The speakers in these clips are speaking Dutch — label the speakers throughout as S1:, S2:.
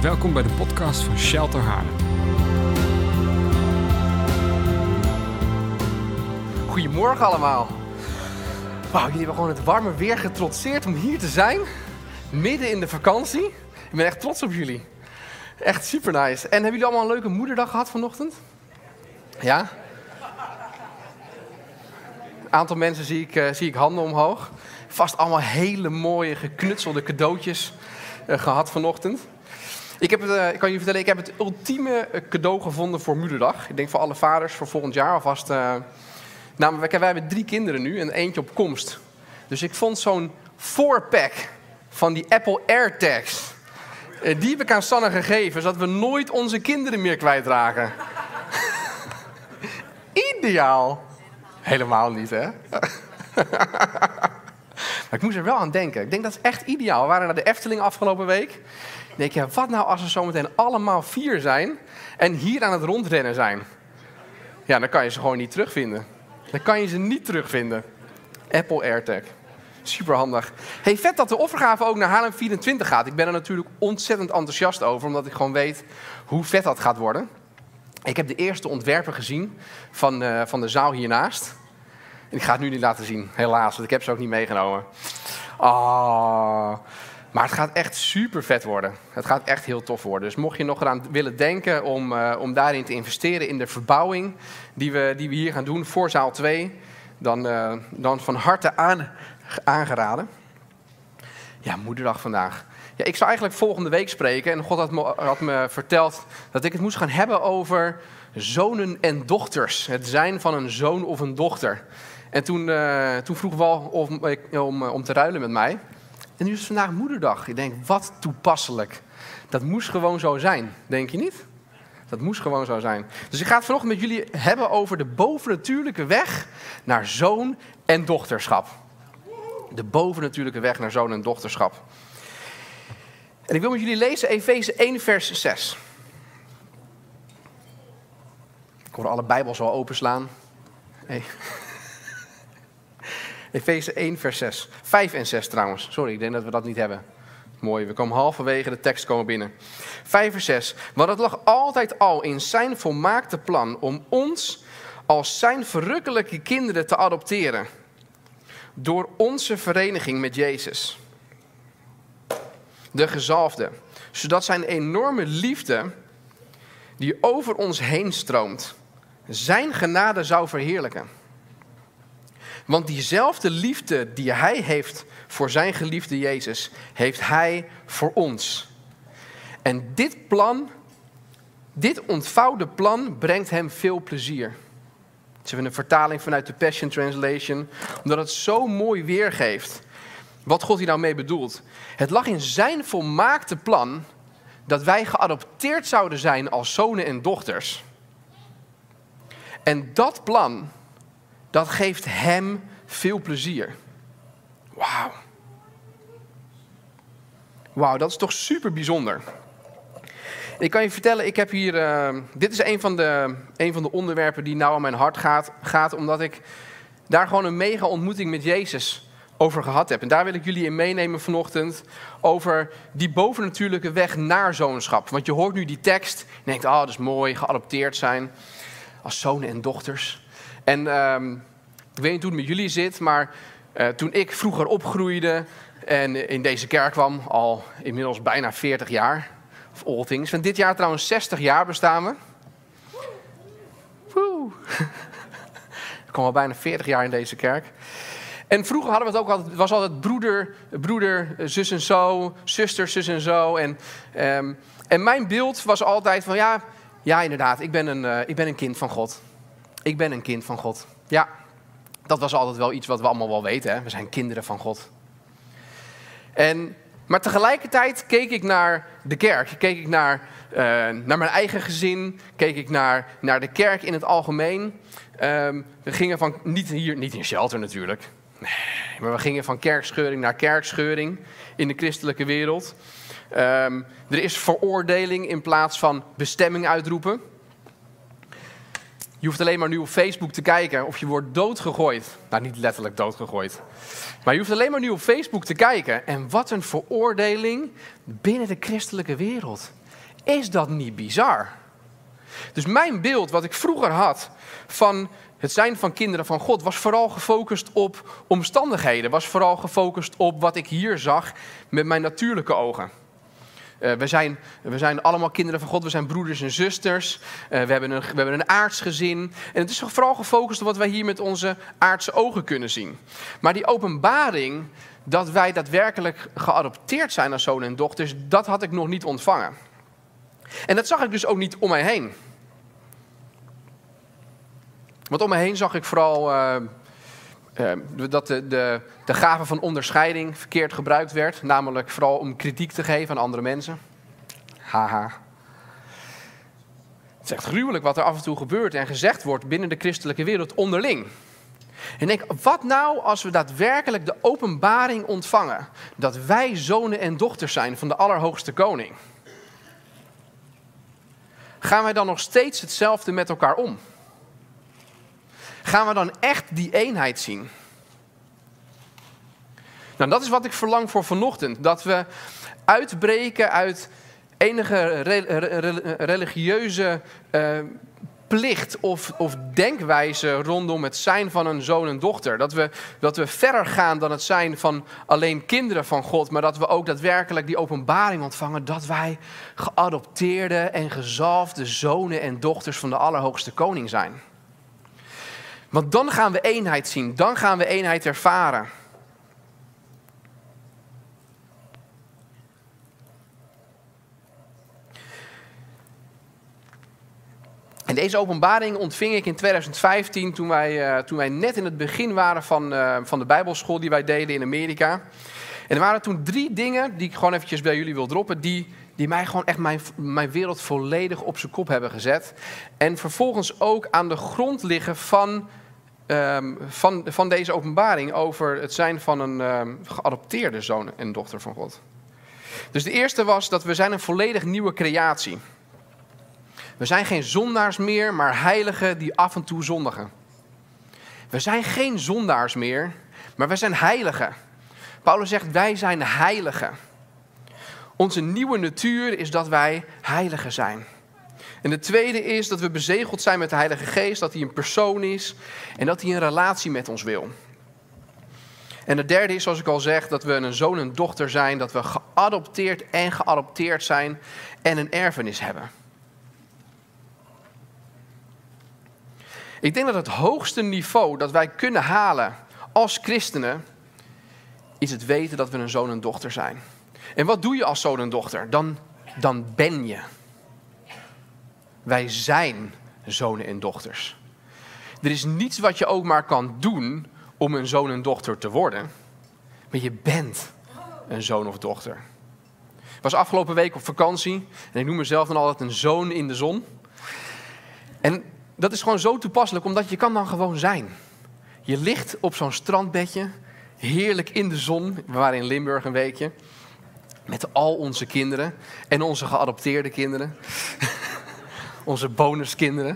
S1: Welkom bij de podcast van Shelter Haarlem.
S2: Goedemorgen allemaal. Wauw, jullie hebben gewoon het warme weer getrotseerd om hier te zijn. Midden in de vakantie. Ik ben echt trots op jullie. Echt super nice. En hebben jullie allemaal een leuke moederdag gehad vanochtend? Ja? Een aantal mensen zie ik handen omhoog. Vast allemaal hele mooie geknutselde cadeautjes gehad vanochtend. Ik kan je vertellen, ik heb het ultieme cadeau gevonden voor moederdag. Ik denk voor alle vaders voor volgend jaar alvast. Wij hebben 3 kinderen nu en eentje op komst. Dus ik vond zo'n 4-pack van die Apple AirTags. Die heb ik aan Sanne gegeven, zodat we nooit onze kinderen meer kwijtraken. Ideaal. Helemaal niet, hè? Maar ik moest er wel aan denken. Ik denk dat is echt ideaal. We waren naar de Efteling afgelopen week. Ik denk, ja, wat nou als we zometeen allemaal 4 zijn en hier aan het rondrennen zijn? Ja, dan kan je ze gewoon niet terugvinden. Dan kan je ze niet terugvinden. Apple AirTag. Super handig. Hey, vet dat de offergave ook naar Haarlem 24 gaat. Ik ben er natuurlijk ontzettend enthousiast over, omdat ik gewoon weet hoe vet dat gaat worden. Ik heb de eerste ontwerpen gezien van de zaal hiernaast. En ik ga het nu niet laten zien, helaas, want ik heb ze ook niet meegenomen. Maar het gaat echt super vet worden. Het gaat echt heel tof worden. Dus mocht je nog eraan willen denken om daarin te investeren in de verbouwing die we hier gaan doen voor zaal 2, dan van harte aangeraden. Ja, moederdag vandaag. Ja, ik zou eigenlijk volgende week spreken en God had me verteld dat ik het moest gaan hebben over zonen en dochters. Het zijn van een zoon of een dochter. En toen vroeg Wal om te ruilen met mij. En nu is het vandaag moederdag. Ik denk, wat toepasselijk. Dat moest gewoon zo zijn, denk je niet? Dat moest gewoon zo zijn. Dus ik ga het vanochtend met jullie hebben over de bovennatuurlijke weg naar zoon en dochterschap. De bovennatuurlijke weg naar zoon en dochterschap. En ik wil met jullie lezen Efeze 1 vers 6. Ik hoor alle Bijbels al openslaan. Hey. Efeze 1 vers 6. 5 en 6 trouwens. Sorry, ik denk dat we dat niet hebben. Mooi, we komen halverwege de tekst komen binnen. 5 vers 6. Want het lag altijd al in zijn volmaakte plan om ons als zijn verrukkelijke kinderen te adopteren. Door onze vereniging met Jezus. De gezalfde. Zodat zijn enorme liefde die over ons heen stroomt, zijn genade zou verheerlijken. Want diezelfde liefde die hij heeft voor zijn geliefde Jezus, heeft hij voor ons. En dit ontvouwde plan brengt hem veel plezier. Het is even een vertaling vanuit de Passion Translation, omdat het zo mooi weergeeft wat God hier nou mee bedoelt. Het lag in zijn volmaakte plan dat wij geadopteerd zouden zijn als zonen en dochters. En dat plan, dat geeft hem veel plezier. Wauw, dat is toch super bijzonder. Ik kan je vertellen, ik heb hier... dit is een van de onderwerpen die nou aan mijn hart gaat, omdat ik daar gewoon een mega ontmoeting met Jezus over gehad heb. En daar wil ik jullie in meenemen vanochtend over die bovennatuurlijke weg naar zoonschap. Want je hoort nu die tekst en denkt, dat is mooi, geadopteerd zijn als zonen en dochters. En ik weet niet hoe het met jullie zit, maar toen ik vroeger opgroeide en in deze kerk kwam, al inmiddels bijna 40 jaar, of all things. Van dit jaar trouwens 60 jaar bestaan we. Woe. Ik kwam al bijna 40 jaar in deze kerk. En vroeger hadden we het ook altijd, het was altijd broeder, zus en zo, zuster, zus en zo. En mijn beeld was altijd van ja inderdaad, ik ben een kind van God. Ik ben een kind van God. Ja, dat was altijd wel iets wat we allemaal wel weten. Hè? We zijn kinderen van God. Maar tegelijkertijd keek ik naar de kerk. Keek ik naar mijn eigen gezin. Keek ik naar de kerk in het algemeen. We gingen van, niet in Shelter natuurlijk. Nee, maar we gingen van kerkscheuring naar kerkscheuring in de christelijke wereld. Er is veroordeling in plaats van bestemming uitroepen. Je hoeft alleen maar nu op Facebook te kijken of je wordt doodgegooid. Nou, niet letterlijk doodgegooid. Maar je hoeft alleen maar nu op Facebook te kijken. En wat een veroordeling binnen de christelijke wereld. Is dat niet bizar? Dus mijn beeld wat ik vroeger had van het zijn van kinderen van God was vooral gefocust op omstandigheden. Was vooral gefocust op wat ik hier zag met mijn natuurlijke ogen. We zijn allemaal kinderen van God, we zijn broeders en zusters. We hebben een aards gezin. En het is vooral gefocust op wat wij hier met onze aardse ogen kunnen zien. Maar die openbaring dat wij daadwerkelijk geadopteerd zijn als zonen en dochters, dat had ik nog niet ontvangen. En dat zag ik dus ook niet om mij heen. Want om me heen zag ik vooral dat de gave van onderscheiding verkeerd gebruikt werd. Namelijk vooral om kritiek te geven aan andere mensen. Haha. Het is echt gruwelijk wat er af en toe gebeurt en gezegd wordt binnen de christelijke wereld onderling. En ik denk, wat nou als we daadwerkelijk de openbaring ontvangen dat wij zonen en dochters zijn van de Allerhoogste Koning? Gaan wij dan nog steeds hetzelfde met elkaar om? Gaan we dan echt die eenheid zien? Nou, dat is wat ik verlang voor vanochtend. Dat we uitbreken uit enige religieuze plicht of denkwijze rondom het zijn van een zoon en dochter. Dat we verder gaan dan het zijn van alleen kinderen van God, maar dat we ook daadwerkelijk die openbaring ontvangen dat wij geadopteerde en gezalfde zonen en dochters van de Allerhoogste Koning zijn. Want dan gaan we eenheid zien, dan gaan we eenheid ervaren. En deze openbaring ontving ik in 2015 toen wij net in het begin waren van de Bijbelschool die wij deden in Amerika. En er waren toen 3 dingen die ik gewoon eventjes bij jullie wil droppen, die mij gewoon echt mijn wereld volledig op zijn kop hebben gezet. En vervolgens ook aan de grond liggen van deze openbaring over het zijn van een geadopteerde zoon en dochter van God. Dus de eerste was dat we zijn een volledig nieuwe creatie. We zijn geen zondaars meer, maar heiligen die af en toe zondigen. We zijn geen zondaars meer, maar we zijn heiligen. Paulus zegt, wij zijn heiligen. Onze nieuwe natuur is dat wij heiligen zijn. En de tweede is dat we bezegeld zijn met de Heilige Geest, dat hij een persoon is en dat hij een relatie met ons wil. En de derde is, zoals ik al zeg, dat we een zoon en dochter zijn, dat we geadopteerd zijn en een erfenis hebben. Ik denk dat het hoogste niveau dat wij kunnen halen als christenen is het weten dat we een zoon en dochter zijn. En wat doe je als zoon en dochter? Dan ben je. Wij zijn zonen en dochters. Er is niets wat je ook maar kan doen om een zoon en dochter te worden. Maar je bent een zoon of dochter. Ik was afgelopen week op vakantie en ik noem mezelf dan altijd een zoon in de zon. En dat is gewoon zo toepasselijk, omdat je kan dan gewoon zijn. Je ligt op zo'n strandbedje, heerlijk in de zon. We waren in Limburg een weekje. Met al onze kinderen en onze geadopteerde kinderen. Onze bonuskinderen.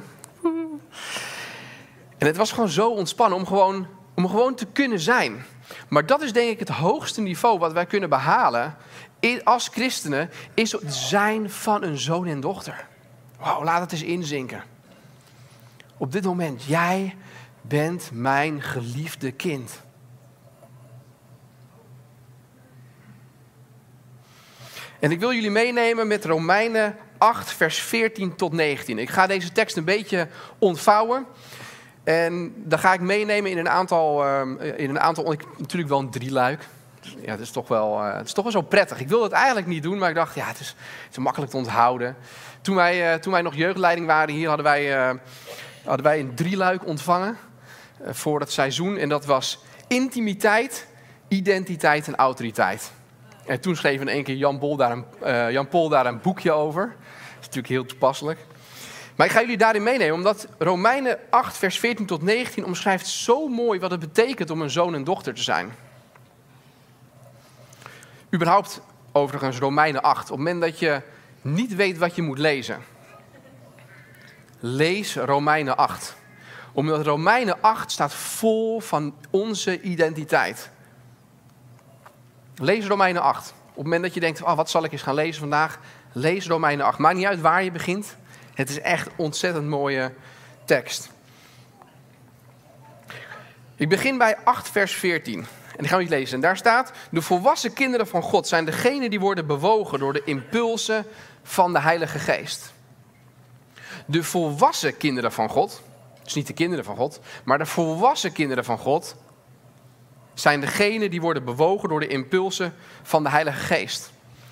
S2: En het was gewoon zo ontspannen om gewoon te kunnen zijn. Maar dat is denk ik het hoogste niveau wat wij kunnen behalen als christenen, is het zijn van een zoon en dochter. Wauw, laat het eens inzinken. Op dit moment, jij bent mijn geliefde kind. En ik wil jullie meenemen met Romeinen 8, vers 14 tot 19. Ik ga deze tekst een beetje ontvouwen. En dan ga ik meenemen in een aantal natuurlijk wel een 3-luik. Ja, het is toch wel zo prettig. Ik wilde het eigenlijk niet doen, maar ik dacht, ja, het is makkelijk te onthouden. Toen wij nog jeugdleiding waren hier, hadden wij een 3-luik ontvangen voor het seizoen. En dat was intimiteit, identiteit en autoriteit. En toen schreef in één keer Jan Pol daar een boekje over. Dat is natuurlijk heel toepasselijk. Maar ik ga jullie daarin meenemen, omdat Romeinen 8, vers 14 tot 19 omschrijft zo mooi wat het betekent om een zoon en dochter te zijn. Überhaupt, overigens, Romeinen 8. Op het moment dat je niet weet wat je moet lezen, lees Romeinen 8. Omdat Romeinen 8 staat vol van onze identiteit. Lees Romeinen 8. het moment dat je denkt, wat zal ik eens gaan lezen vandaag? Lees Romeinen 8. Maakt niet uit waar je begint. Het is echt een ontzettend mooie tekst. Ik begin bij 8 vers 14. En die gaan we niet lezen. En daar staat, de volwassen kinderen van God zijn degenen die worden bewogen door de impulsen van de Heilige Geest. De volwassen kinderen van God, dus niet de kinderen van God, maar de volwassen kinderen van God zijn degenen die worden bewogen door de impulsen van de Heilige Geest.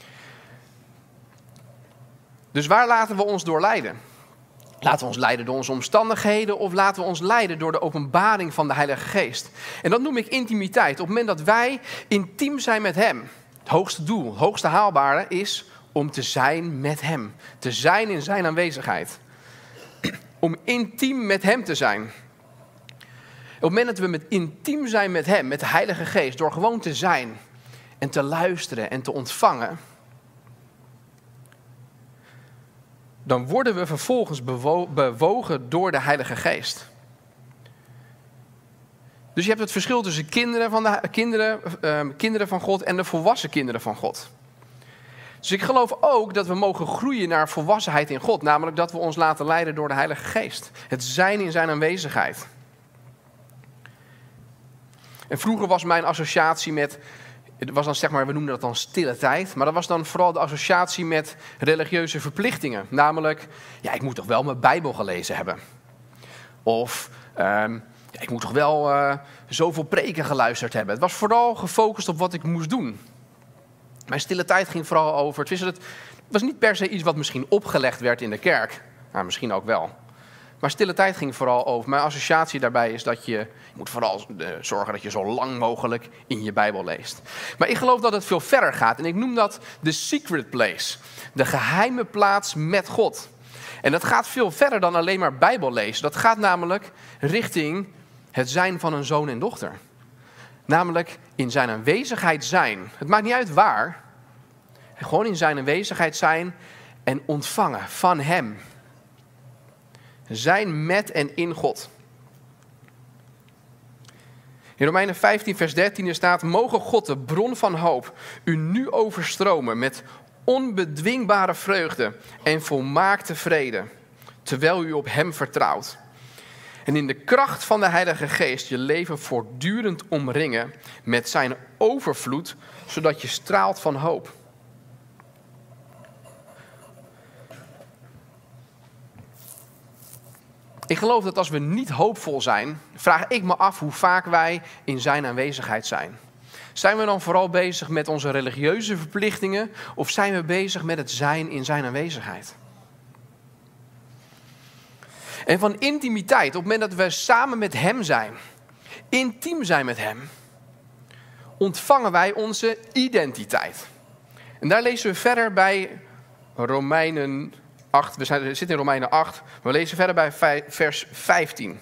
S2: Dus waar laten we ons door leiden? Laten we ons leiden door onze omstandigheden of laten we ons leiden door de openbaring van de Heilige Geest? En dat noem ik intimiteit. Op het moment dat wij intiem zijn met Hem, het hoogste doel, het hoogste haalbare is om te zijn met Hem. Te zijn in Zijn aanwezigheid. Om intiem met Hem te zijn. Op het moment dat we intiem zijn met Hem, met de Heilige Geest, door gewoon te zijn en te luisteren en te ontvangen, dan worden we vervolgens bewogen door de Heilige Geest. Dus je hebt het verschil tussen kinderen van God en de volwassen kinderen van God. Dus ik geloof ook dat we mogen groeien naar volwassenheid in God. Namelijk dat we ons laten leiden door de Heilige Geest. Het zijn in Zijn aanwezigheid. En vroeger was mijn associatie met, het was dan zeg maar, we noemden dat dan stille tijd. Maar dat was dan vooral de associatie met religieuze verplichtingen. Namelijk, ik moet toch wel mijn Bijbel gelezen hebben. Of ik moet toch wel zoveel preken geluisterd hebben. Het was vooral gefocust op wat ik moest doen. Mijn stille tijd ging vooral over, het was niet per se iets wat misschien opgelegd werd in de kerk. Nou, misschien ook wel. Maar stille tijd ging vooral over. Mijn associatie daarbij is dat je moet vooral zorgen dat je zo lang mogelijk in je Bijbel leest. Maar ik geloof dat het veel verder gaat. En ik noem dat de secret place. De geheime plaats met God. En dat gaat veel verder dan alleen maar Bijbel lezen. Dat gaat namelijk richting het zijn van een zoon en dochter. Namelijk in Zijn aanwezigheid zijn. Het maakt niet uit waar. Gewoon in Zijn aanwezigheid zijn en ontvangen van Hem. Zijn met en in God. In Romeinen 15 vers 13 staat, mogen God de bron van hoop u nu overstromen met onbedwingbare vreugde en volmaakte vrede, terwijl u op Hem vertrouwt. En in de kracht van de Heilige Geest je leven voortdurend omringen met Zijn overvloed, zodat je straalt van hoop. Ik geloof dat als we niet hoopvol zijn, vraag ik me af hoe vaak wij in Zijn aanwezigheid zijn. Zijn we dan vooral bezig met onze religieuze verplichtingen of zijn we bezig met het zijn in Zijn aanwezigheid? En van intimiteit, op het moment dat we samen met Hem zijn, intiem zijn met Hem, ontvangen wij onze identiteit. En daar lezen we verder bij Romeinen 8. We zitten in Romeinen 8. We lezen verder bij vers 15.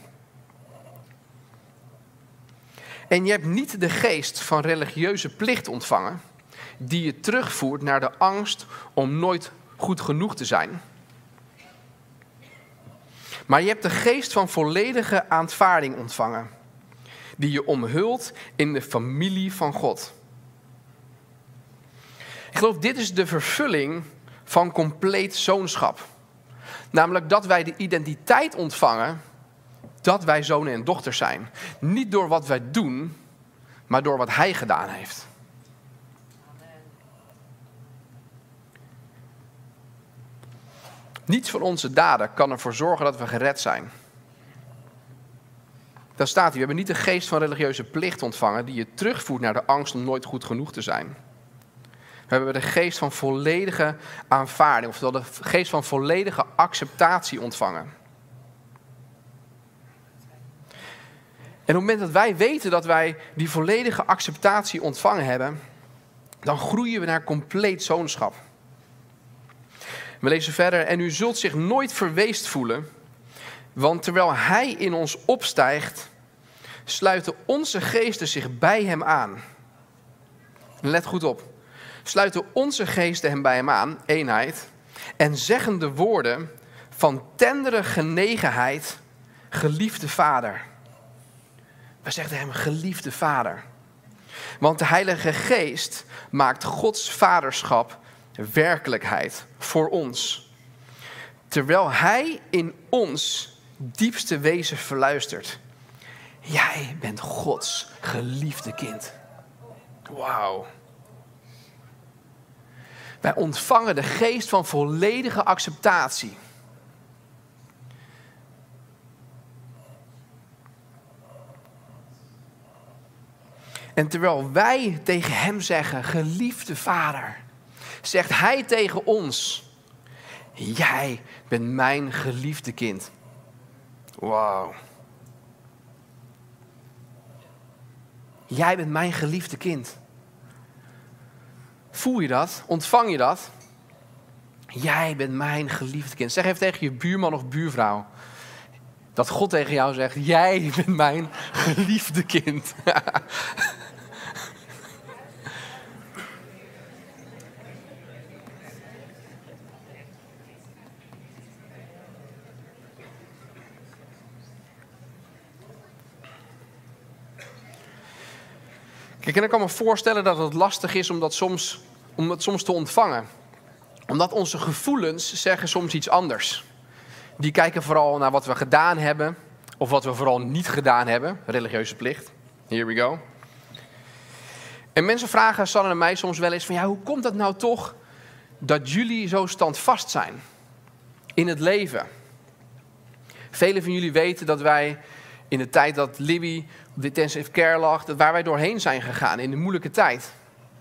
S2: En je hebt niet de geest van religieuze plicht ontvangen, die je terugvoert naar de angst om nooit goed genoeg te zijn. Maar je hebt de geest van volledige aanvaarding ontvangen, die je omhult in de familie van God. Ik geloof, dit is de vervulling van compleet zoonschap. Namelijk dat wij de identiteit ontvangen dat wij zonen en dochters zijn. Niet door wat wij doen, maar door wat Hij gedaan heeft. Amen. Niets van onze daden kan ervoor zorgen dat we gered zijn. Daar staat hier, we hebben niet de geest van religieuze plicht ontvangen die je terugvoert naar de angst om nooit goed genoeg te zijn. We hebben de geest van volledige aanvaarding, oftewel de geest van volledige acceptatie ontvangen. En op het moment dat wij weten dat wij die volledige acceptatie ontvangen hebben, dan groeien we naar compleet zoonschap. We lezen verder, en u zult zich nooit verweest voelen, want terwijl Hij in ons opstijgt, sluiten onze geesten zich bij Hem aan. Let goed op. Sluiten onze geesten Hem bij Hem aan, eenheid, en zeggen de woorden van tendere genegenheid, geliefde Vader. We zeggen Hem, geliefde Vader. Want de Heilige Geest maakt Gods vaderschap werkelijkheid voor ons. Terwijl Hij in ons diepste wezen verluistert. Jij bent Gods geliefde kind. Wauw. Wij ontvangen de geest van volledige acceptatie. En terwijl wij tegen hem zeggen, geliefde vader, zegt hij tegen ons, jij bent mijn geliefde kind. Wauw. Jij bent mijn geliefde kind. Voel je dat? Ontvang je dat? Jij bent mijn geliefde kind. Zeg even tegen je buurman of buurvrouw dat God tegen jou zegt, jij bent mijn geliefde kind. Kijk, en ik kan me voorstellen dat het lastig is om dat soms te ontvangen. Omdat onze gevoelens zeggen soms iets anders. Die kijken vooral naar wat we gedaan hebben. Of wat we vooral niet gedaan hebben. Religieuze plicht. Here we go. En mensen vragen Sanne en mij soms wel eens van, ja, hoe komt dat nou toch dat jullie zo standvast zijn in het leven? Velen van jullie weten dat wij in de tijd dat Libby op de intensive care lag, dat waar wij doorheen zijn gegaan in de moeilijke tijd.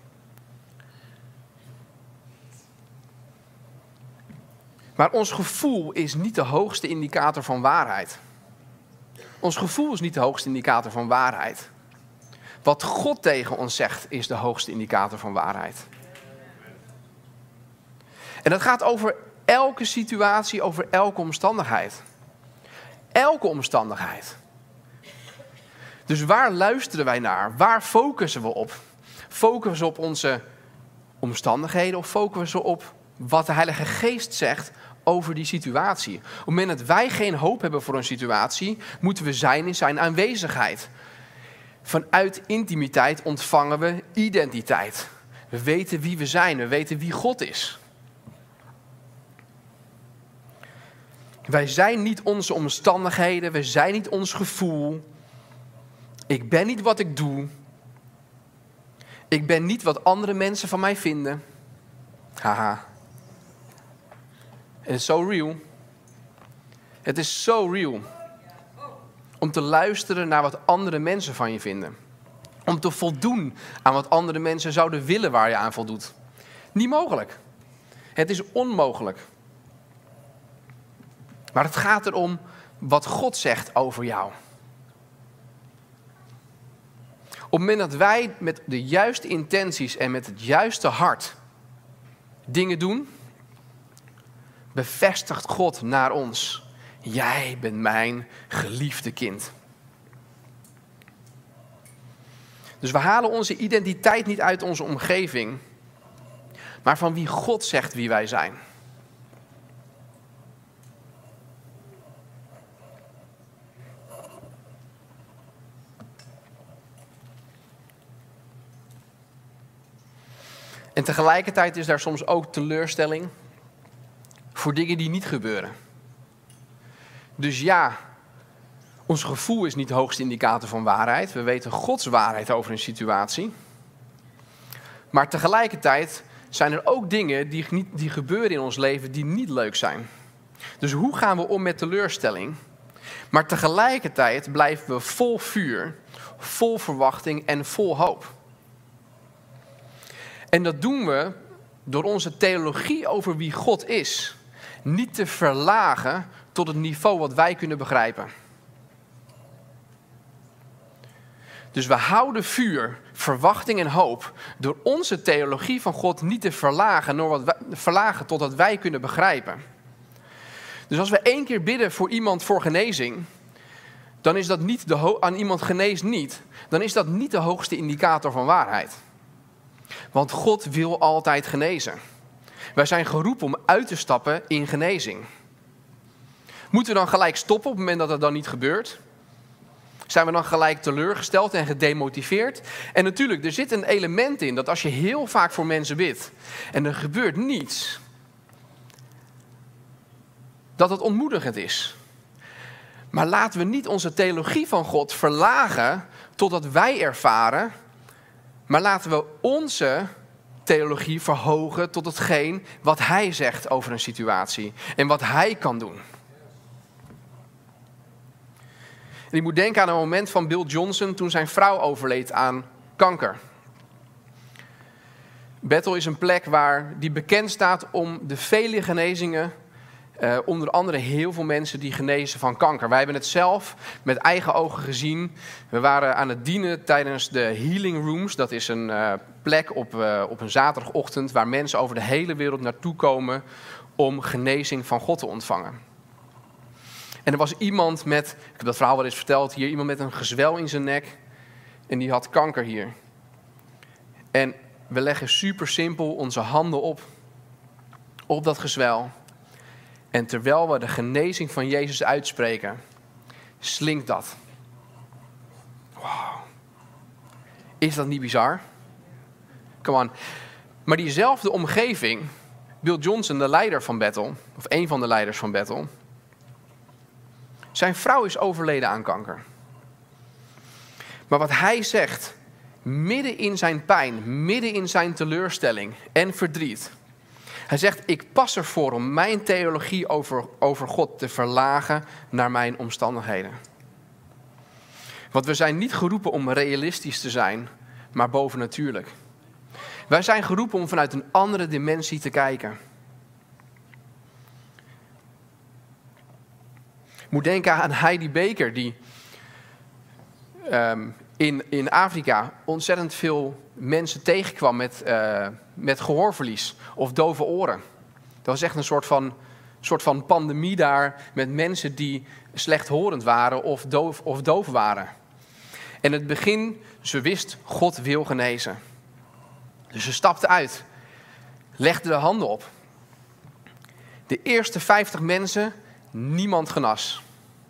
S2: Maar ons gevoel is niet de hoogste indicator van waarheid. Ons gevoel is niet de hoogste indicator van waarheid. Wat God tegen ons zegt is de hoogste indicator van waarheid. En dat gaat over elke situatie, over elke omstandigheid. Elke omstandigheid. Dus waar luisteren wij naar? Waar focussen we op? Focussen we op onze omstandigheden of focussen we op wat de Heilige Geest zegt over die situatie? Op het moment dat wij geen hoop hebben voor een situatie, moeten we zijn in zijn aanwezigheid. Vanuit intimiteit ontvangen we identiteit. We weten wie we zijn, we weten wie God is. Wij zijn niet onze omstandigheden, we zijn niet ons gevoel. Ik ben niet wat ik doe. Ik ben niet wat andere mensen van mij vinden. Haha. Het is zo real. Het is zo real. Om te luisteren naar wat andere mensen van je vinden. Om te voldoen aan wat andere mensen zouden willen waar je aan voldoet. Niet mogelijk. Het is onmogelijk. Maar het gaat erom wat God zegt over jou. Op het moment dat wij met de juiste intenties en met het juiste hart dingen doen, bevestigt God naar ons. Jij bent mijn geliefde kind. Dus we halen onze identiteit niet uit onze omgeving, maar van wie God zegt wie wij zijn. En tegelijkertijd is daar soms ook teleurstelling voor dingen die niet gebeuren. Dus ja, ons gevoel is niet de hoogste indicator van waarheid. We weten Gods waarheid over een situatie. Maar tegelijkertijd zijn er ook dingen die gebeuren in ons leven die niet leuk zijn. Dus hoe gaan we om met teleurstelling? Maar tegelijkertijd blijven we vol vuur, vol verwachting en vol hoop. En dat doen we door onze theologie over wie God is niet te verlagen tot het niveau wat wij kunnen begrijpen. Dus we houden vuur, verwachting en hoop door onze theologie van God niet te verlagen tot wat wij kunnen begrijpen. Dus als we 1 keer bidden voor iemand voor genezing, dan is dat niet aan iemand geneest niet, dan is dat niet de hoogste indicator van waarheid. Want God wil altijd genezen. Wij zijn geroepen om uit te stappen in genezing. Moeten we dan gelijk stoppen op het moment dat het dan niet gebeurt? Zijn we dan gelijk teleurgesteld en gedemotiveerd? En natuurlijk, er zit een element in dat als je heel vaak voor mensen bidt en er gebeurt niets, dat het ontmoedigend is. Maar laten we niet onze theologie van God verlagen totdat wij ervaren, maar laten we onze theologie verhogen tot hetgeen wat hij zegt over een situatie en wat hij kan doen. En ik moet denken aan een moment van Bill Johnson toen zijn vrouw overleed aan kanker. Bethel is een plek waar die bekend staat om de vele genezingen. Onder andere heel veel mensen die genezen van kanker. Wij hebben het zelf met eigen ogen gezien. We waren aan het dienen tijdens de Healing Rooms. Dat is een plek op een zaterdagochtend waar mensen over de hele wereld naartoe komen om genezing van God te ontvangen. En er was iemand met, ik heb dat verhaal wel eens verteld hier, iemand met een gezwel in zijn nek. En die had kanker hier. En we leggen super simpel onze handen op dat gezwel. En terwijl we de genezing van Jezus uitspreken, slinkt dat. Wow. Is dat niet bizar? Come on. Maar diezelfde omgeving, Bill Johnson, de leider van Bethel, of een van de leiders van Bethel, zijn vrouw is overleden aan kanker. Maar wat hij zegt, midden in zijn pijn, midden in zijn teleurstelling en verdriet. Hij zegt, ik pas ervoor om mijn theologie over God te verlagen naar mijn omstandigheden. Want we zijn niet geroepen om realistisch te zijn, maar bovennatuurlijk. Wij zijn geroepen om vanuit een andere dimensie te kijken. Ik moet denken aan Heidi Baker, die in Afrika ontzettend veel mensen tegenkwam met gehoorverlies of dove oren. Dat was echt een soort van pandemie daar met mensen die slechthorend waren of doof waren. En in het begin, ze wist, God wil genezen. Dus ze stapte uit, legde de handen op. De eerste 50 mensen, niemand genas.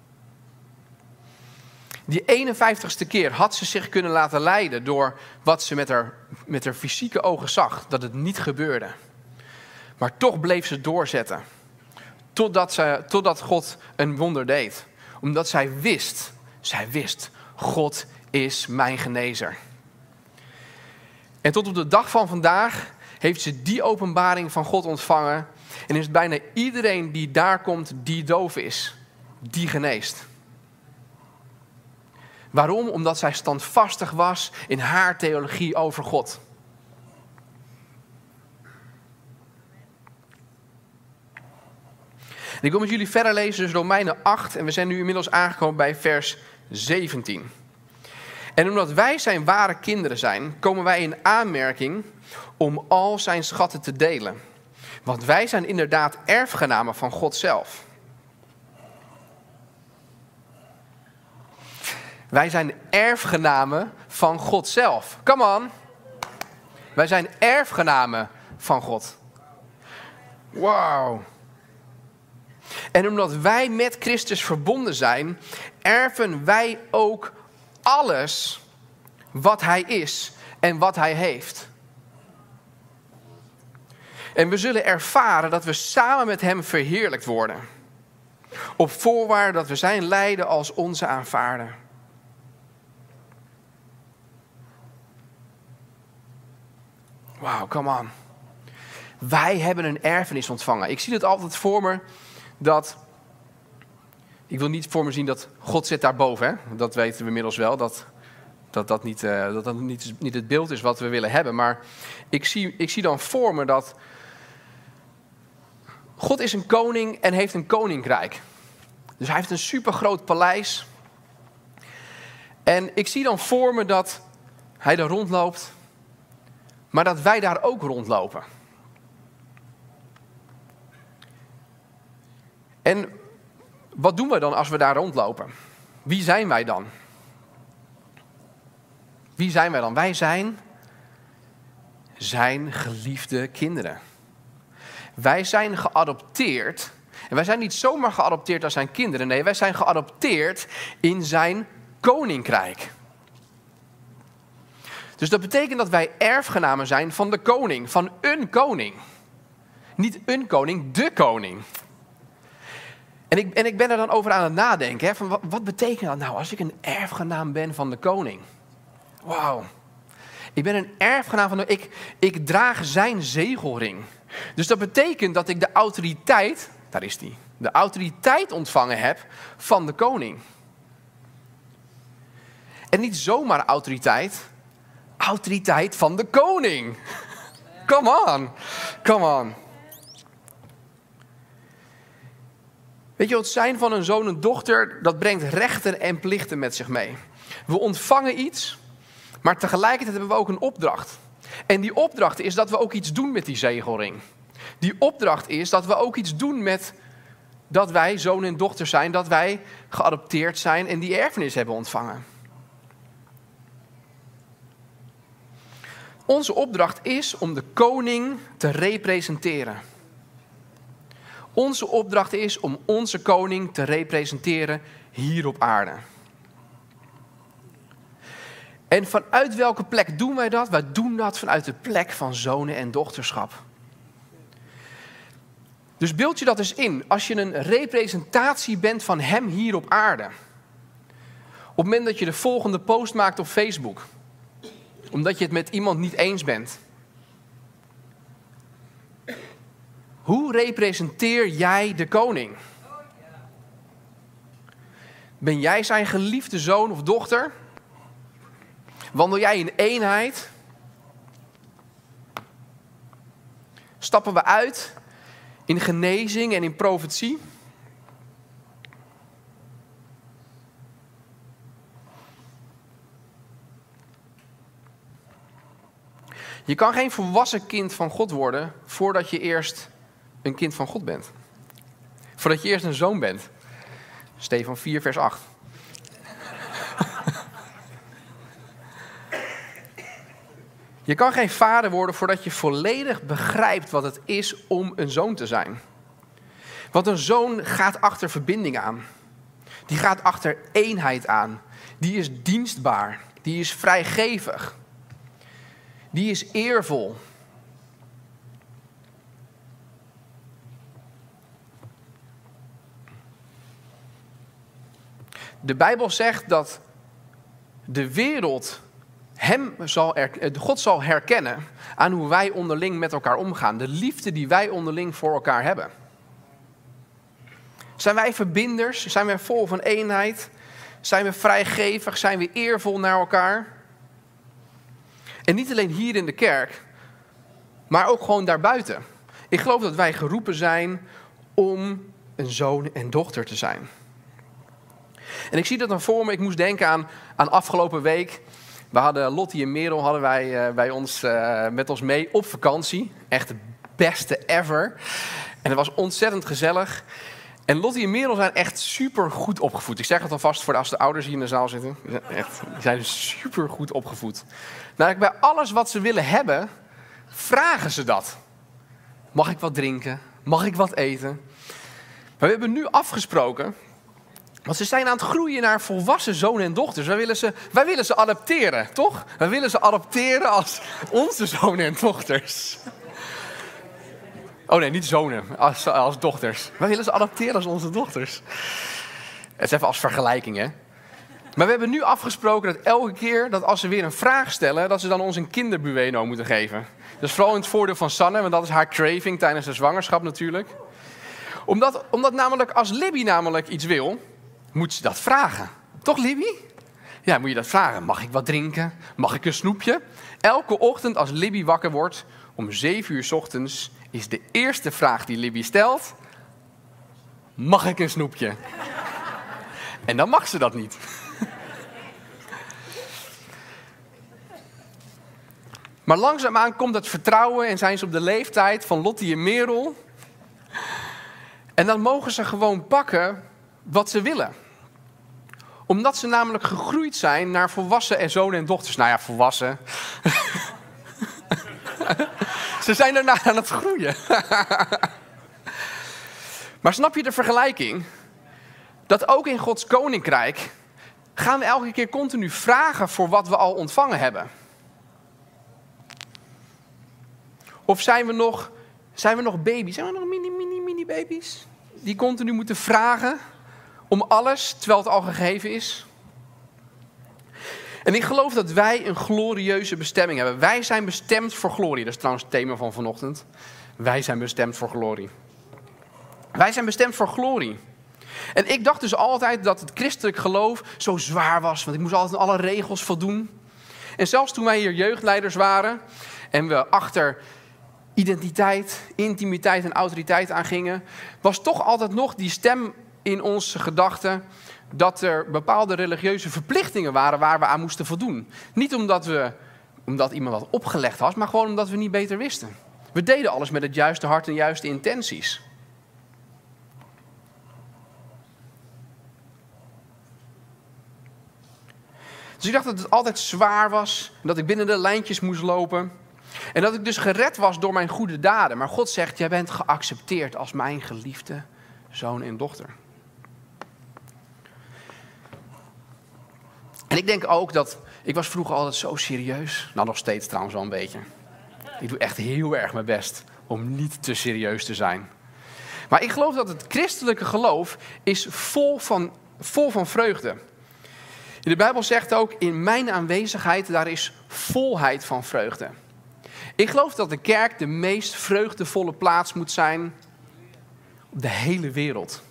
S2: Die 51ste keer had ze zich kunnen laten leiden door wat ze met haar fysieke ogen zag, dat het niet gebeurde. Maar toch bleef ze doorzetten, totdat God een wonder deed. Omdat zij wist, God is mijn genezer. En tot op de dag van vandaag heeft ze die openbaring van God ontvangen. En is bijna iedereen die daar komt, die doof is, die geneest. Waarom? Omdat zij standvastig was in haar theologie over God. En ik wil met jullie verder lezen, dus Romeinen 8. En we zijn nu inmiddels aangekomen bij vers 17. En omdat wij zijn ware kinderen zijn, komen wij in aanmerking om al zijn schatten te delen. Want wij zijn inderdaad erfgenamen van God zelf. Wij zijn erfgenamen van God zelf. Come on. Wij zijn erfgenamen van God. Wauw. En omdat wij met Christus verbonden zijn, erven wij ook alles wat hij is en wat hij heeft. En we zullen ervaren dat we samen met hem verheerlijkt worden. Op voorwaarde dat we zijn lijden als onze aanvaarden. Wauw, come on. Wij hebben een erfenis ontvangen. Ik zie het altijd voor me dat... Ik wil niet voor me zien dat God zit daarboven. Hè? Dat weten we inmiddels wel. Dat niet het beeld is wat we willen hebben. Maar ik zie dan voor me dat... God is een koning en heeft een koninkrijk. Dus hij heeft een supergroot paleis. En ik zie dan voor me dat hij daar rondloopt... maar dat wij daar ook rondlopen. En wat doen we dan als we daar rondlopen? Wie zijn wij dan? Wie zijn wij dan? Wij zijn zijn geliefde kinderen. Wij zijn geadopteerd. En wij zijn niet zomaar geadopteerd als zijn kinderen. Nee, wij zijn geadopteerd in zijn koninkrijk. Dus dat betekent dat wij erfgenamen zijn van de koning, van een koning. Niet een koning, de koning. En ik ben er dan over aan het nadenken. Hè, van wat betekent dat nou als ik een erfgenaam ben van de koning? Wauw. Ik ben een erfgenaam van de... Ik draag zijn zegelring. Dus dat betekent dat ik de autoriteit... Daar is die. De autoriteit ontvangen heb van de koning. En niet zomaar autoriteit. Autoriteit van de koning. Come on. Come on. Weet je, het zijn van een zoon en dochter, dat brengt rechten en plichten met zich mee. We ontvangen iets, maar tegelijkertijd hebben we ook een opdracht. En die opdracht is dat we ook iets doen met die zegelring. Die opdracht is dat we ook iets doen met dat wij zoon en dochter zijn, dat wij geadopteerd zijn en die erfenis hebben ontvangen. Onze opdracht is om de koning te representeren. Onze opdracht is om onze koning te representeren hier op aarde. En vanuit welke plek doen wij dat? Wij doen dat vanuit de plek van zonen en dochterschap. Dus beeld je dat eens in. Als je een representatie bent van hem hier op aarde. Op het moment dat je de volgende post maakt op Facebook. Omdat je het met iemand niet eens bent. Hoe representeer jij de koning? Ben jij zijn geliefde zoon of dochter? Wandel jij in eenheid? Stappen we uit in genezing en in profetie? Je kan geen volwassen kind van God worden voordat je eerst een kind van God bent. Voordat je eerst een zoon bent. Stefan 4 vers 8. Je kan geen vader worden voordat je volledig begrijpt wat het is om een zoon te zijn. Want een zoon gaat achter verbinding aan. Die gaat achter eenheid aan. Die is dienstbaar. Die is vrijgevig. Die is eervol. De Bijbel zegt dat de wereld God zal herkennen aan hoe wij onderling met elkaar omgaan. De liefde die wij onderling voor elkaar hebben. Zijn wij verbinders? Zijn wij vol van eenheid? Zijn we vrijgevig? Zijn we eervol naar elkaar? En niet alleen hier in de kerk, maar ook gewoon daarbuiten. Ik geloof dat wij geroepen zijn om een zoon en dochter te zijn. En ik zie dat dan voor me. Ik moest denken aan afgelopen week. We hadden Lottie en Merel met ons mee op vakantie. Echt het beste ever. En het was ontzettend gezellig. En Lottie en Merel zijn echt super goed opgevoed. Ik zeg het alvast voor als de ouders hier in de zaal zitten. Die zijn super goed opgevoed. Nou, bij alles wat ze willen hebben, vragen ze dat. Mag ik wat drinken? Mag ik wat eten? Maar we hebben nu afgesproken. Want ze zijn aan het groeien naar volwassen zonen en dochters. Wij willen ze adopteren, toch? Wij willen ze adopteren als onze zonen en dochters. Oh nee, niet zonen, als dochters. Wij willen ze adopteren als onze dochters. Het is even als vergelijking, hè. Maar we hebben nu afgesproken dat elke keer dat als ze weer een vraag stellen, dat ze dan ons een kinderbueno moeten geven. Dat is vooral in het voordeel van Sanne, want dat is haar craving tijdens de zwangerschap natuurlijk. Omdat namelijk als Libby namelijk iets wil, moet ze dat vragen. Toch, Libby? Ja, moet je dat vragen. Mag ik wat drinken? Mag ik een snoepje? Elke ochtend als Libby wakker wordt, om 7 uur 's ochtends, is de eerste vraag die Libby stelt: mag ik een snoepje? En dan mag ze dat niet. Maar langzaamaan komt dat vertrouwen en zijn ze op de leeftijd van Lottie en Merel. En dan mogen ze gewoon pakken wat ze willen. Omdat ze namelijk gegroeid zijn naar volwassen en zonen en dochters. Nou ja, volwassen. Ze zijn daarna aan het groeien. Maar snap je de vergelijking? Dat ook in Gods koninkrijk Gaan we elke keer continu vragen voor wat we al ontvangen hebben? Of zijn we nog baby's? Zijn we nog mini baby's? Die continu moeten vragen om alles, terwijl het al gegeven is? En ik geloof dat wij een glorieuze bestemming hebben. Wij zijn bestemd voor glorie. Dat is trouwens het thema van vanochtend. Wij zijn bestemd voor glorie. Wij zijn bestemd voor glorie. En ik dacht dus altijd dat het christelijk geloof zo zwaar was. Want ik moest altijd aan alle regels voldoen. En zelfs toen wij hier jeugdleiders waren en we achter identiteit, intimiteit en autoriteit aangingen, was toch altijd nog die stem in onze gedachten dat er bepaalde religieuze verplichtingen waren waar we aan moesten voldoen. Niet omdat iemand dat opgelegd had, maar gewoon omdat we niet beter wisten. We deden alles met het juiste hart en juiste intenties. Dus ik dacht dat het altijd zwaar was, dat ik binnen de lijntjes moest lopen. En dat ik dus gered was door mijn goede daden. Maar God zegt, jij bent geaccepteerd als mijn geliefde zoon en dochter. En ik denk ook dat, ik was vroeger altijd zo serieus. Nou, nog steeds trouwens wel een beetje. Ik doe echt heel erg mijn best om niet te serieus te zijn. Maar ik geloof dat het christelijke geloof is vol van vreugde. De Bijbel zegt ook, in mijn aanwezigheid, daar is volheid van vreugde. Ik geloof dat de kerk de meest vreugdevolle plaats moet zijn op de hele wereld.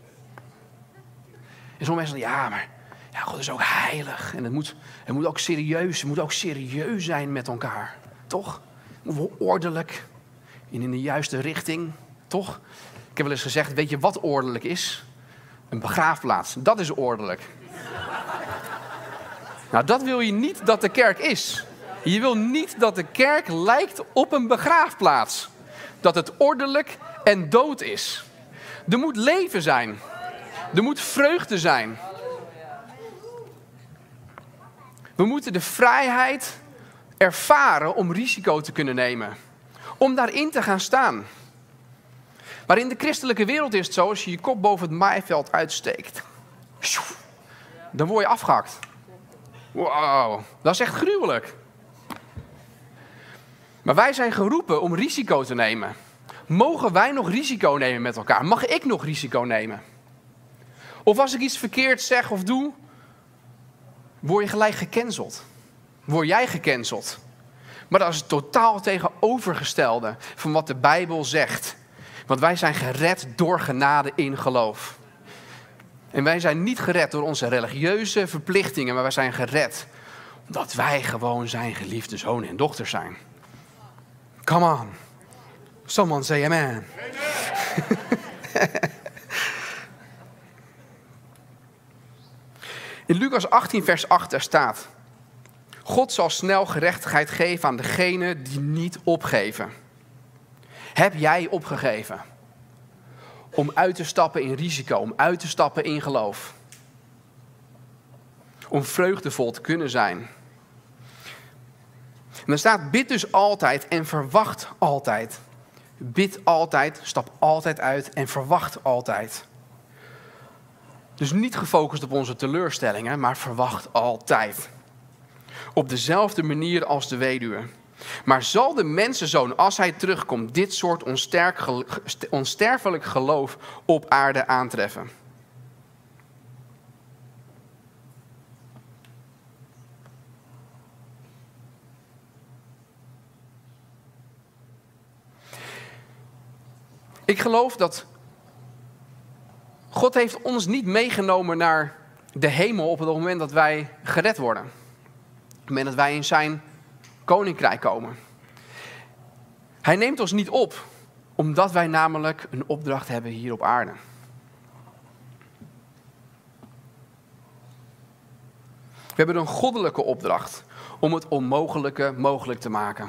S2: En sommige mensen zeggen, maar God is ook heilig. En het moet ook serieus. Het moet ook serieus zijn met elkaar. Toch? Het moet wel ordelijk. En in de juiste richting. Toch? Ik heb wel eens gezegd, weet je wat ordelijk is? Een begraafplaats. Dat is ordelijk. Nou, dat wil je niet dat de kerk is. Je wil niet dat de kerk lijkt op een begraafplaats. Dat het ordelijk en dood is. Er moet leven zijn. Er moet vreugde zijn. We moeten de vrijheid ervaren om risico te kunnen nemen. Om daarin te gaan staan. Maar in de christelijke wereld is het zo, als je je kop boven het maaiveld uitsteekt, dan word je afgehakt. Wow, dat is echt gruwelijk. Maar wij zijn geroepen om risico te nemen. Mogen wij nog risico nemen met elkaar? Mag ik nog risico nemen? Of als ik iets verkeerd zeg of doe, word je gelijk gecanceld. Word jij gecanceld. Maar dat is het totaal tegenovergestelde van wat de Bijbel zegt. Want wij zijn gered door genade in geloof. En wij zijn niet gered door onze religieuze verplichtingen, maar wij zijn gered omdat wij gewoon zijn geliefde zonen en dochters zijn. Come on. Someone say amen. In Lucas 18 vers 8 daar staat: God zal snel gerechtigheid geven aan degenen die niet opgeven. Heb jij opgegeven? Om uit te stappen in risico, om uit te stappen in geloof. Om vreugdevol te kunnen zijn. En er staat, bid dus altijd en verwacht altijd. Bid altijd, stap altijd uit en verwacht altijd. Dus niet gefocust op onze teleurstellingen, maar verwacht altijd. Op dezelfde manier als de weduwe. Maar zal de mensenzoon, als hij terugkomt, dit soort onsterfelijk geloof op aarde aantreffen? Ik geloof dat God heeft ons niet meegenomen naar de hemel op het moment dat wij gered worden. Op het moment dat wij in zijn koninkrijk komen. Hij neemt ons niet op, omdat wij namelijk een opdracht hebben hier op aarde. We hebben een goddelijke opdracht om het onmogelijke mogelijk te maken.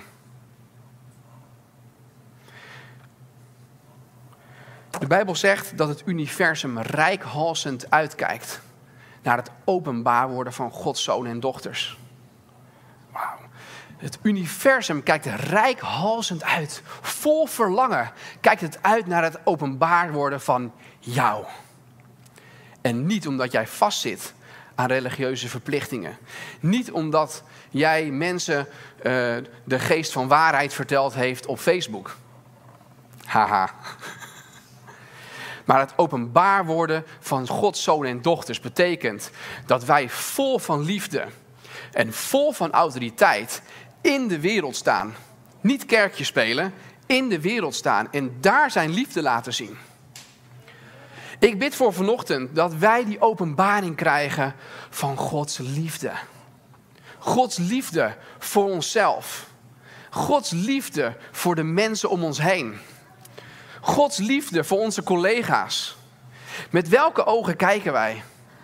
S2: De Bijbel zegt dat het universum reikhalzend uitkijkt naar het openbaar worden van Gods zonen en dochters. Wauw. Het universum kijkt er reikhalzend uit. Vol verlangen kijkt het uit naar het openbaar worden van jou. En niet omdat jij vastzit aan religieuze verplichtingen. Niet omdat jij mensen de geest van waarheid verteld heeft op Facebook. Haha. Maar het openbaar worden van Gods zonen en dochters betekent dat wij vol van liefde en vol van autoriteit in de wereld staan. Niet kerkje spelen, in de wereld staan en daar zijn liefde laten zien. Ik bid voor vanochtend dat wij die openbaring krijgen van Gods liefde. Gods liefde voor onszelf. Gods liefde voor de mensen om ons heen. Gods liefde voor onze collega's. Met welke ogen kijken wij?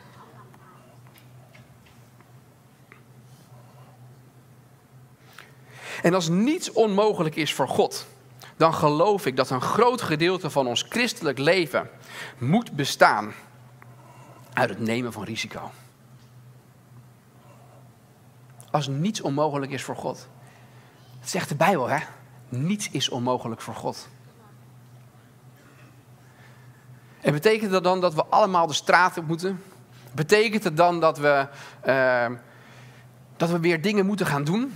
S2: En als niets onmogelijk is voor God, dan geloof ik dat een groot gedeelte van ons christelijk leven moet bestaan uit het nemen van risico. Als niets onmogelijk is voor God. Dat zegt de Bijbel, hè? Niets is onmogelijk voor God. En betekent dat dan dat we allemaal de straat op moeten? Betekent het dan dat we weer dingen moeten gaan doen?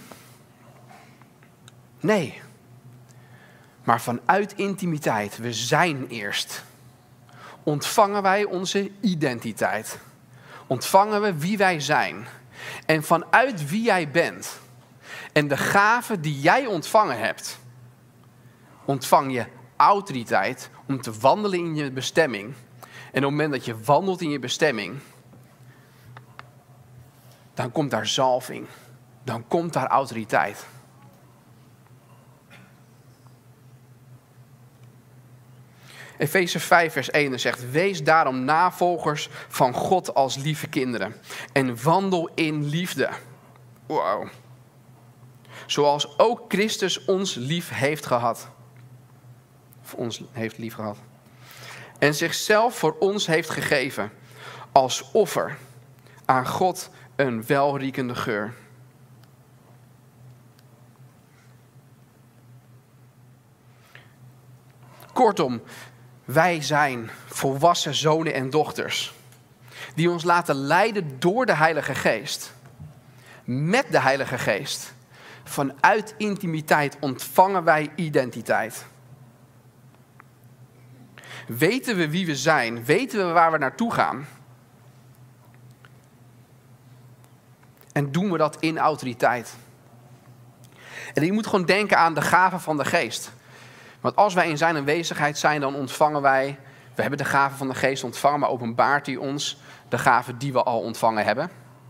S2: Nee. Maar vanuit intimiteit, we zijn eerst. Ontvangen wij onze identiteit. Ontvangen we wie wij zijn. En vanuit wie jij bent. En de gaven die jij ontvangen hebt. Ontvang je autoriteit om te wandelen in je bestemming. En op het moment dat je wandelt in je bestemming, dan komt daar zalving. Dan komt daar autoriteit. Efeze 5 vers 1 zegt: wees daarom navolgers van God als lieve kinderen. En wandel in liefde. Wow. Zoals ook Christus ons lief heeft gehad. Of ons heeft lief gehad. En zichzelf voor ons heeft gegeven. Als offer aan God een welriekende geur. Kortom, wij zijn volwassen zonen en dochters. Die ons laten leiden door de Heilige Geest. Met de Heilige Geest. Vanuit intimiteit ontvangen wij identiteit. Weten we wie we zijn? Weten we waar we naartoe gaan? En doen we dat in autoriteit? En je moet gewoon denken aan de gaven van de Geest. Want als wij in zijn aanwezigheid zijn, dan ontvangen wij... We hebben de gaven van de Geest ontvangen, maar openbaart hij ons de gaven die we al ontvangen hebben.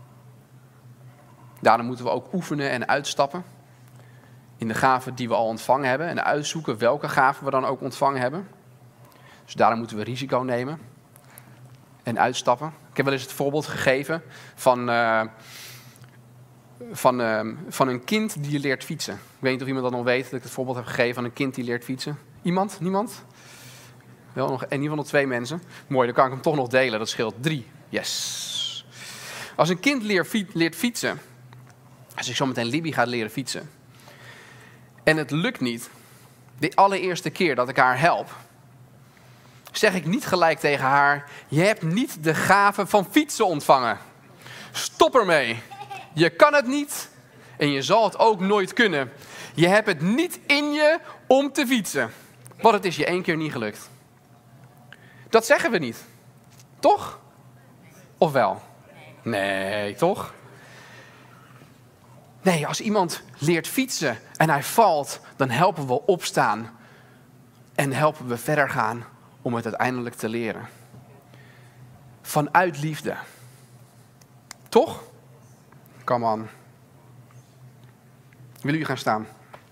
S2: Daarom moeten we ook oefenen en uitstappen. In de gaven die we al ontvangen hebben. En uitzoeken welke gaven we dan ook ontvangen hebben. Dus daarom moeten we risico nemen. En uitstappen. Ik heb wel eens het voorbeeld gegeven van een kind die leert fietsen. Ik weet niet of iemand dat nog weet, dat ik het voorbeeld heb gegeven van een kind die leert fietsen. Iemand? Niemand? Wel nog, in ieder geval nog 2 mensen. Mooi, dan kan ik hem toch nog delen. Dat scheelt 3. Yes. Als een kind leert fietsen. Als ik zo meteen Libby ga leren fietsen. En het lukt niet. De allereerste keer dat ik haar help. Zeg ik niet gelijk tegen haar: je hebt niet de gave van fietsen ontvangen. Stop ermee. Je kan het niet. En je zal het ook nooit kunnen. Je hebt het niet in je om te fietsen. Want het is je 1 keer niet gelukt. Dat zeggen we niet. Toch? Of wel? Nee, toch? Nee, als iemand leert fietsen en hij valt, dan helpen we opstaan. En helpen we verder gaan om het uiteindelijk te leren. Vanuit liefde. Toch? Come on. Willen jullie gaan staan?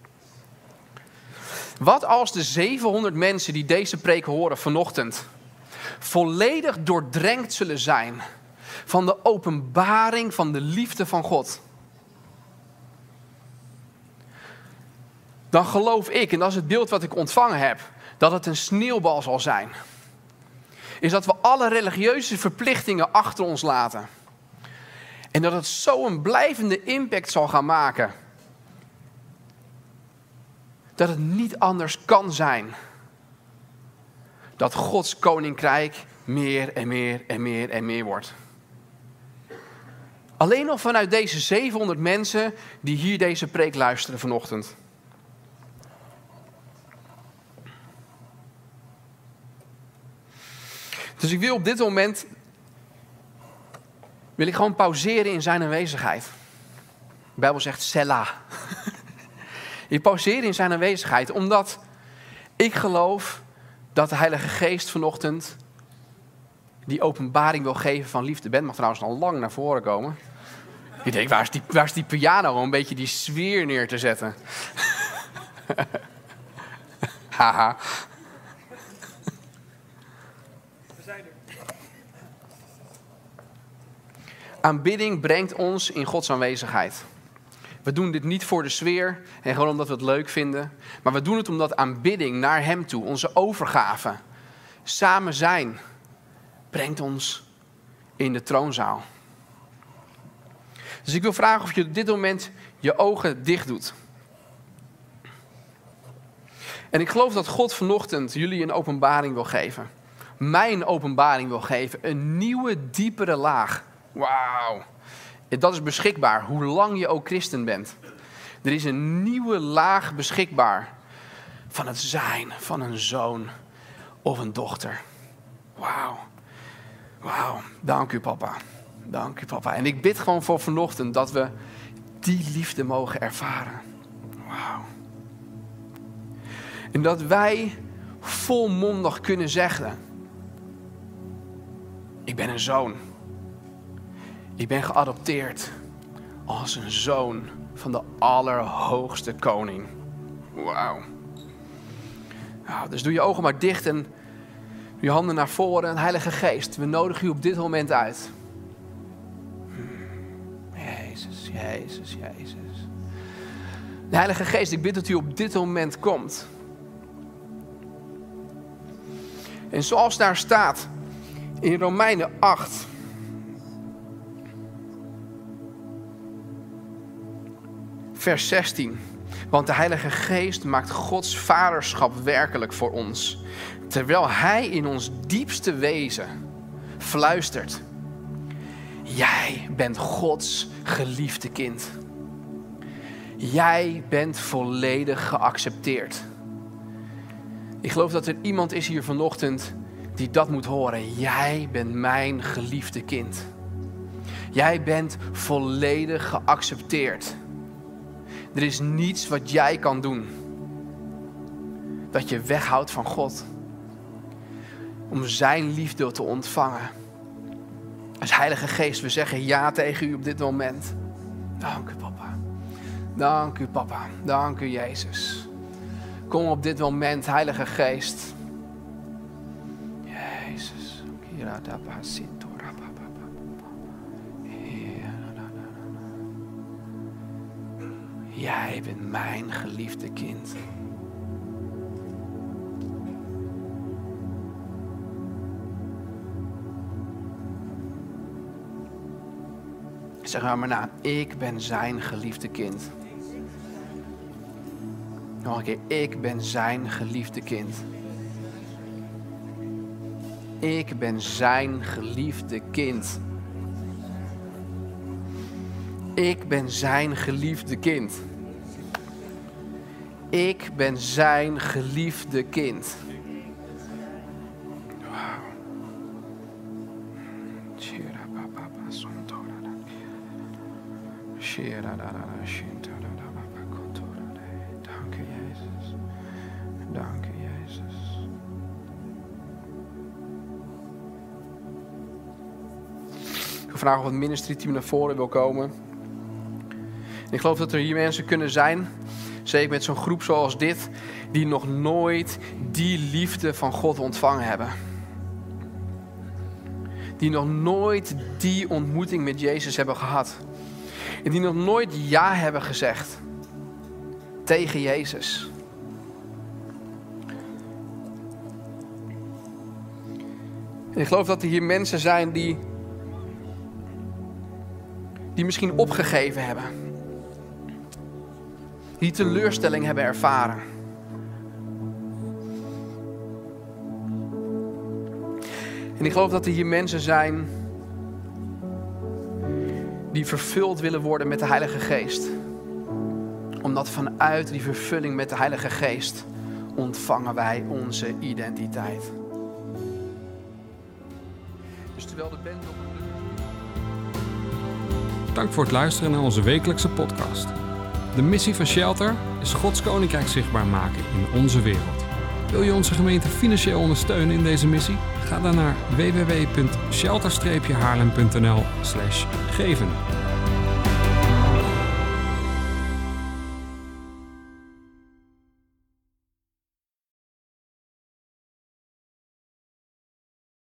S2: Wat als de 700 mensen die deze preek horen vanochtend volledig doordrenkt zullen zijn van de openbaring van de liefde van God? Dan geloof ik, en dat is het beeld wat ik ontvangen heb, dat het een sneeuwbal zal zijn. Is dat we alle religieuze verplichtingen achter ons laten. En dat het zo een blijvende impact zal gaan maken. Dat het niet anders kan zijn. Dat Gods koninkrijk meer en meer en meer en meer wordt. Alleen al vanuit deze 700 mensen die hier deze preek luisteren vanochtend. Dus ik wil op dit moment gewoon pauzeren in zijn aanwezigheid. De Bijbel zegt Selah. Ik pauzeer in zijn aanwezigheid, omdat ik geloof dat de Heilige Geest vanochtend die openbaring wil geven van liefde. Ben mag trouwens al lang naar voren komen. Ik denk, waar is die piano om een beetje die sfeer neer te zetten? Haha. Aanbidding brengt ons in Gods aanwezigheid. We doen dit niet voor de sfeer en gewoon omdat we het leuk vinden. Maar we doen het omdat aanbidding naar Hem toe, onze overgave, samen zijn, brengt ons in de troonzaal. Dus ik wil vragen of je op dit moment je ogen dicht doet. En ik geloof dat God vanochtend jullie een openbaring wil geven. Mij een openbaring wil geven. Een nieuwe, diepere laag. Wauw. Dat is beschikbaar, hoe lang je ook christen bent. Er is een nieuwe laag beschikbaar van het zijn van een zoon of een dochter. Wauw. Wauw. Dank u, papa. Dank u, papa. En ik bid gewoon voor vanochtend dat we die liefde mogen ervaren. Wauw. En dat wij volmondig kunnen zeggen: ik ben een zoon. Ik ben geadopteerd als een zoon van de Allerhoogste Koning. Wauw. Nou, dus doe je ogen maar dicht en je handen naar voren. Heilige Geest, we nodigen u op dit moment uit. Jezus, Jezus, Jezus. De Heilige Geest, ik bid dat u op dit moment komt. En zoals daar staat in Romeinen 8... vers 16. Want de Heilige Geest maakt Gods vaderschap werkelijk voor ons. Terwijl Hij in ons diepste wezen fluistert: jij bent Gods geliefde kind. Jij bent volledig geaccepteerd. Ik geloof dat er iemand is hier vanochtend die dat moet horen. Jij bent mijn geliefde kind. Jij bent volledig geaccepteerd. Er is niets wat jij kan doen dat je weghoudt van God. Om zijn liefde te ontvangen. Als Heilige Geest, we zeggen ja tegen u op dit moment. Dank u, papa. Dank u, papa. Dank u, Jezus. Kom op dit moment, Heilige Geest. Jezus. Jij bent mijn geliefde kind. Zeg maar na, ik ben zijn geliefde kind. Nog een keer, ik ben zijn geliefde kind. Ik ben zijn geliefde kind. Ik ben zijn geliefde kind. Ik ben zijn geliefde kind. Dank u, Jezus. Dank u, Jezus. Ik wil vragen of het ministry-team naar voren wil komen. Ik geloof dat er hier mensen kunnen zijn, zeker met zo'n groep zoals dit, die nog nooit die liefde van God ontvangen hebben. Die nog nooit die ontmoeting met Jezus hebben gehad. En die nog nooit ja hebben gezegd tegen Jezus. En ik geloof dat er hier mensen zijn die misschien opgegeven hebben. Die teleurstelling hebben ervaren. En ik geloof dat er hier mensen zijn die vervuld willen worden met de Heilige Geest. Omdat vanuit die vervulling met de Heilige Geest ontvangen wij onze identiteit. Dus terwijl de band nog...
S1: Dank voor het luisteren naar onze wekelijkse podcast. De missie van Shelter is Gods Koninkrijk zichtbaar maken in onze wereld. Wil je onze gemeente financieel ondersteunen in deze missie? Ga dan naar www.shelter-haarlem.nl/geven.